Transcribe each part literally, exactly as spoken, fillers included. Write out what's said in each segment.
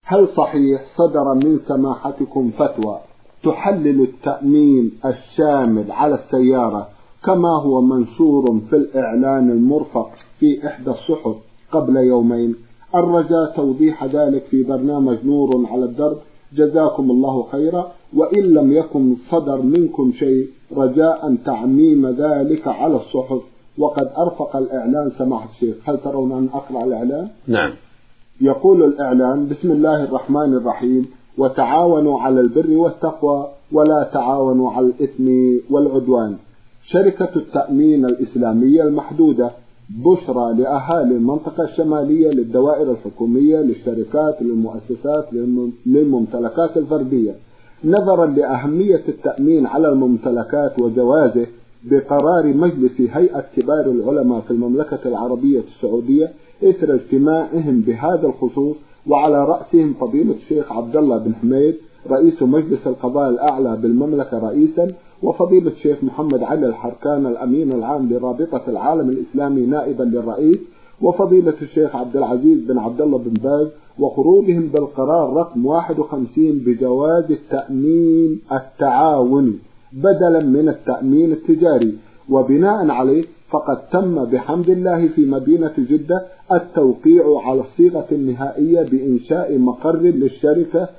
هل صحيح صدر من سماحتكم فتوى تحلل التأمين الشامل على السيارة كما هو منشور في الإعلان المرفق في إحدى الصحف قبل يومين؟ الرجاء توضيح ذلك في برنامج نور على الدرب، جزاكم الله خيرا. وإن لم يكن صدر منكم شيء رجاء تعميم ذلك على الصحف، وقد أرفق الإعلان سماحة الشيخ. هل ترون أن أقرأ الإعلان؟ نعم. يقول الإعلان: بسم الله الرحمن الرحيم، وتعاونوا على البر والتقوى ولا تعاونوا على الإثم والعدوان. شركة التأمين الإسلامية المحدودة بشرى لأهالي المنطقة الشمالية للدوائر الحكومية للشركات للمؤسسات للممتلكات الفردية، نظرا لأهمية التأمين على الممتلكات وجوازه بقرار مجلس هيئة كبار العلماء في المملكة العربية السعودية إثر اجتماعهم بهذا الخصوص، وعلى رأسهم فضيلة الشيخ عبد الله بن حميد رئيس مجلس القضاء الأعلى بالمملكة رئيسا، وفضيلة الشيخ محمد علي الحركان الأمين العام لرابطة العالم الإسلامي نائبا للرئيس، وفضيلة الشيخ عبد العزيز بن عبد الله بن باز، وخروجهم بالقرار رقم واحد وخمسين بجواز التأمين التعاوني بدلا من التأمين التجاري. وبناء عليه فقد تم بحمد الله في مدينة جدة التوقيع على الصيغة النهائية بإنشاء مقر للشركة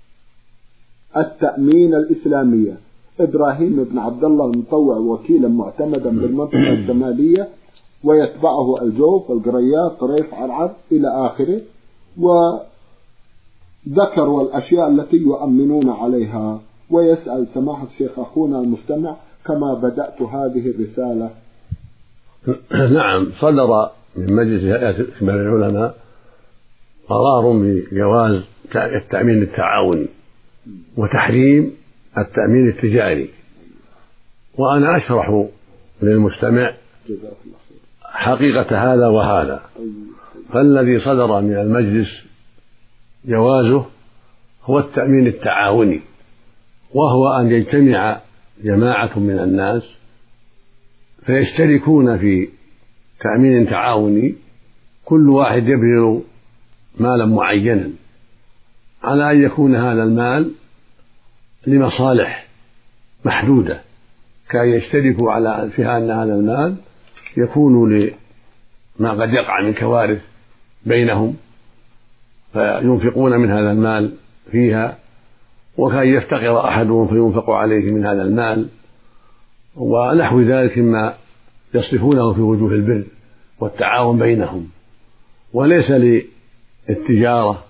التأمين الإسلامية. إبراهيم بن عبد الله المطوع وكيلا معتمدا بالمنطقة الشمالية، ويتبعه الجوف القريات طريف عرعر إلى آخره، وذكروا الأشياء التي يؤمنون عليها. ويسأل سماحة الشيخ أخونا المستمع: كما بدأت هذه الرسالة. نعم، صدر من مجلس هيئة كبار العلماء قرار بجواز التأمين التعاوني وتحريم التأمين التجاري، وأنا أشرح للمستمع حقيقة هذا وهذا. فالذي صدر من المجلس جوازه هو التأمين التعاوني، وهو أن يجتمع جماعة من الناس فيشتركون في تأمين تعاوني، كل واحد يبذل مالا معينا على أن يكون هذا المال لمصالح محدودة، كأن يشتركوا على فيها أن هذا المال يكون لما قد يقع من كوارث بينهم فينفقون من هذا المال فيها، وكأن يفتقر أحدهم فينفق عليه من هذا المال، ونحو ذلك مما يصرفونه في وجوه البر والتعاون بينهم، وليس للتجارة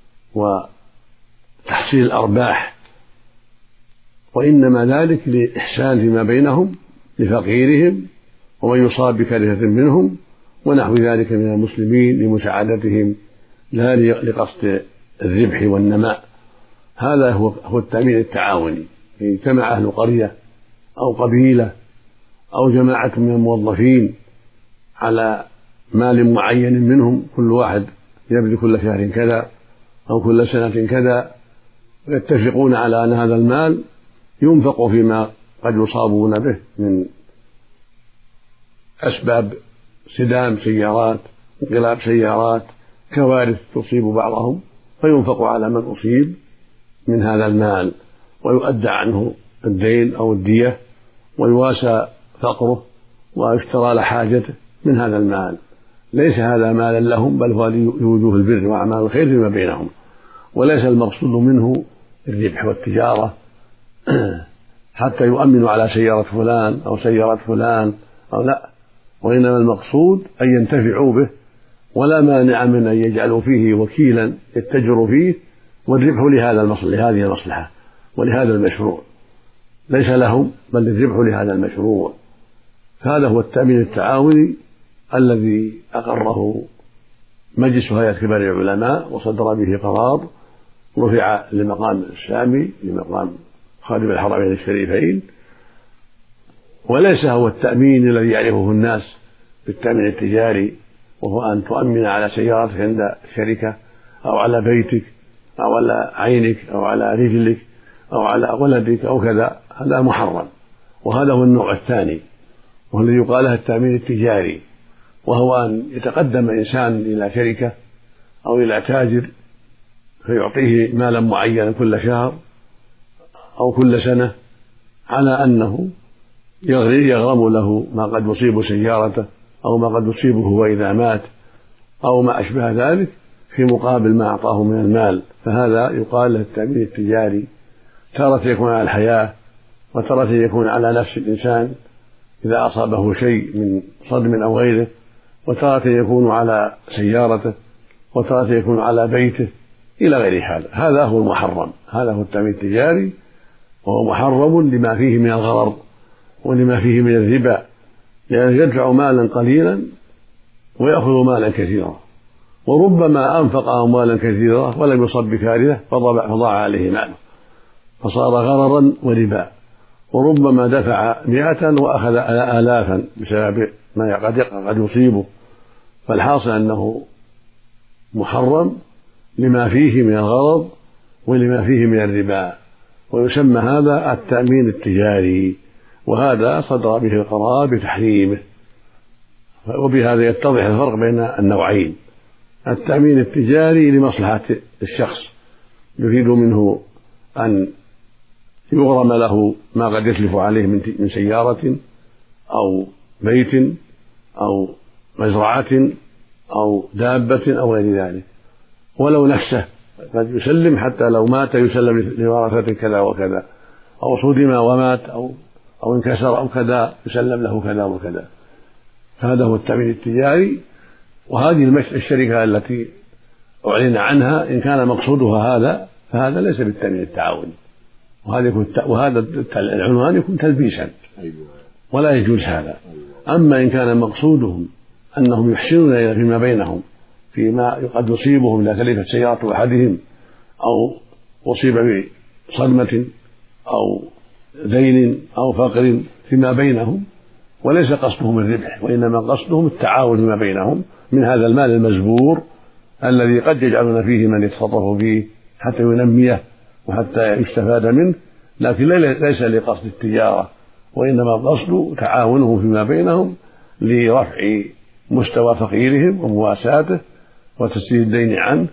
وتحصيل الأرباح، وإنما ذلك لإحسان فيما بينهم لفقيرهم ومن يصاب بكارثة منهم ونحو ذلك من المسلمين لمساعدتهم لا لقصد الربح والنماء. هذا هو التأمين التعاوني. اجتمع أهل قرية أو قبيلة أو جماعة من الموظفين على مال معين منهم، كل واحد يبذل كل شهر كذا أو كل سنة كذا، ويتفقون على أن هذا المال ينفق فيما قد يصابون به من أسباب صدام سيارات، انقلاب سيارات، كوارث تصيب بعضهم، فينفق على من أصيب من هذا المال ويؤدى عنه الدين أو الدية ويواسى فقره ويشترى لحاجته من هذا المال. ليس هذا مالا لهم، بل هو لوجوه البر وأعمال الخير فيما بينهم، وليس المقصود منه الربح والتجارة حتى يؤمنوا على سيارة فلان أو سيارة فلان أو لا، وإنما المقصود أن ينتفعوا به، ولا مانع من أن يجعلوا فيه وكيلا يتجر فيه والربح لهذا المصلحة لهذه المصلحة ولهذا المشروع، ليس لهم بل الربح لهذا المشروع. هذا هو التأمين التعاوني الذي أقره مجلس هيئة كبار العلماء وصدر به قرار رفع لمقام السامي لمقام خادم الحرمين الشريفين، وليس هو التأمين الذي يعرفه الناس بالتأمين التجاري، وهو أن تؤمن على سيارتك عند شركة أو على بيتك أو على عينك أو على رجلك أو على ولدك أو كذا. هذا محرم، وهذا هو النوع الثاني وهو الذي يقال له التأمين التجاري، وهو أن يتقدم إنسان إلى شركة أو إلى تاجر فيعطيه مالا معينا كل شهر أو كل سنة على أنه يغرم له ما قد يصيب سيارته أو ما قد يصيبه وإذا مات أو ما أشبه ذلك في مقابل ما أعطاه من المال. فهذا يقال له التأمين التجاري. تارة يكون على الحياة، وتارة يكون على نفس الإنسان إذا أصابه شيء من صدم أو غيره، وتارة يكون على سيارته، وتارة يكون على بيته إلى غير هذا. هذا هو المحرم، هذا هو التأمين التجاري، وهو محرم لما فيه من الغرر ولما فيه من الربا، لأنه يدفع مالا قليلا ويأخذ مالا كثيرا، وربما أنفق أموالا كثيرة ولم يصب بكارثة فضاع عليه ماله فصار غررا وربا. وربما دفع مئة وأخذ آلافا بسبب ما قد يصيبه. فالحاصل أنه محرم لما فيه من الغرض ولما فيه من الربا، ويسمى هذا التأمين التجاري، وهذا صدر به القرار بتحريمه. وبهذا يتضح الفرق بين النوعين: التأمين التجاري لمصلحة الشخص يريد منه أن يغرم له ما قد يتلف عليه من سيارة أو بيت أو مزرعة أو دابة أو غير ذلك، ولو نفسه قد يسلم حتى لو مات يسلم لورثة كذا وكذا، أو صدم ومات أو أو انكسر أو كذا يسلم له كذا وكذا. هذا هو التأمين التجاري. وهذه الشركة التي أعلن عنها إن كان مقصودها هذا فهذا ليس بالتأمين التعاوني، وهذا العنوان يكون تلبيسا ولا يجوز هذا. أما إن كان مقصودهم أنهم يحسنون فيما بينهم فيما قد يصيبهم إذا تلفت سيارة أحدهم أو أصيب بصدمة أو دين أو فقر فيما بينهم، وليس قصدهم الربح وإنما قصدهم التعاون فيما بينهم من هذا المال المزبور الذي قد يجعلون فيه من يتصرف فيه حتى ينميه وحتى يستفاد منه، لكن ليس لقصد التجارة، وإنما قصد تعاونهم فيما بينهم لرفع مستوى فقيرهم ومواساته وتسديد الدين عنه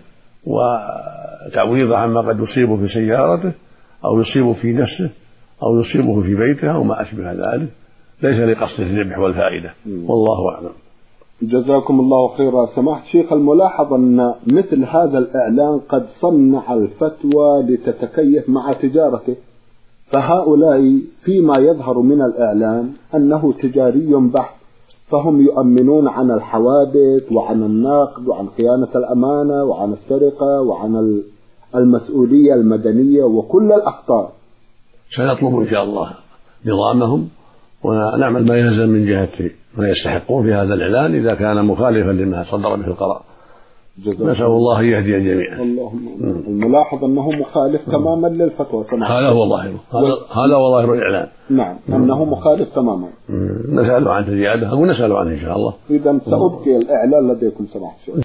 وتعويضه عما قد يصيبه في سيارته أو يصيبه في نفسه أو يصيبه في بيته أو ما أشبه ذلك، ليس لقصد الربح والفائدة. والله أعلم. جزاكم الله خيرا. سماحة الشيخ، الملاحظ أن مثل هذا الإعلان قد صنع الفتوى لتتكيف مع تجارته، فهؤلاء فيما يظهر من الإعلان أنه تجاري بحت، فهم يؤمنون عن الحوادث وعن النقد وعن خيانة الأمانة وعن السرقة وعن المسؤولية المدنية وكل الأخطار. سنطلب إن شاء الله نظامهم ونعمل ما يلزم من جهة ما يستحقون في هذا الإعلان إذا كان مخالفا لما صدر به القرار. نسأل الله يهدي الجميع. اللهم. الملاحظ أنه مخالف تماما للفتوى. هذا هو ظاهره، هذا هو ظاهر الإعلان. نعم، أنه مخالف تماما. نسأل عن زيادة ونسأل عنه إن شاء الله. إذا سأبقي الإعلان لديكم سماحة الشيخ.